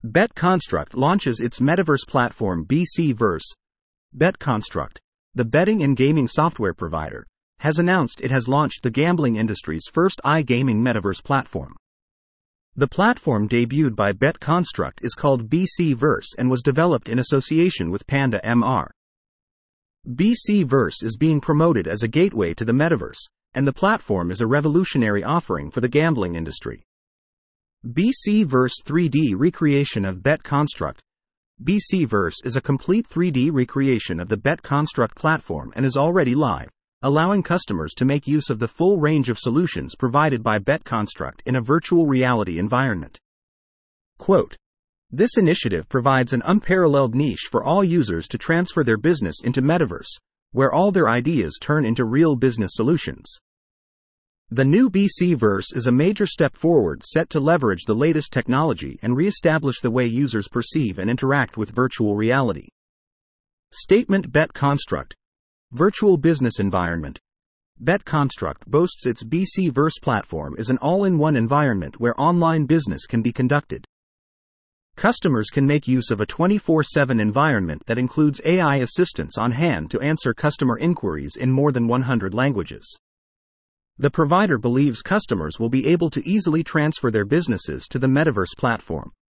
BetConstruct launches its metaverse platform BCverse. BetConstruct, the betting and gaming software provider, has announced it has launched the gambling industry's first iGaming metaverse platform. The platform debuted by BetConstruct is called BCverse and was developed in association with Panda MR. BCverse is being promoted as a gateway to the metaverse, and the platform is a revolutionary offering for the gambling industry. BCverse 3D recreation of BetConstruct. BCverse is a complete 3D recreation of the BetConstruct platform and is already live, allowing customers to make use of the full range of solutions provided by BetConstruct in a virtual reality environment. Quote, "This initiative provides an unparalleled niche for all users to transfer their business into metaverse, where all their ideas turn into real business solutions. The new BCverse is a major step forward set to leverage the latest technology and re-establish the way users perceive and interact with virtual reality." Statement. BetConstruct Virtual Business Environment. BetConstruct boasts its BCverse platform is an all-in-one environment where online business can be conducted. Customers can make use of a 24/7 environment that includes AI assistants on hand to answer customer inquiries in more than 100 languages. The provider believes customers will be able to easily transfer their businesses to the metaverse platform,